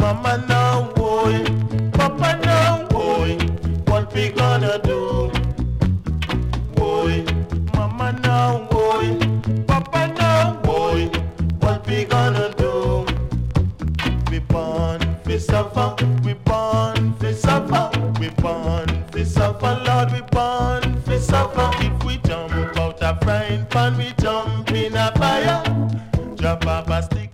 Mama now, boy, Papa now, boy, what we gonna do? Boy, Mama now, boy, Papa now, boy, what we gonna do? We born fi suffer, we born fi suffer, we born fi suffer, Lord, we born fi suffer. If we jump out a frying pan, we jump in a fire. Drop off a stick.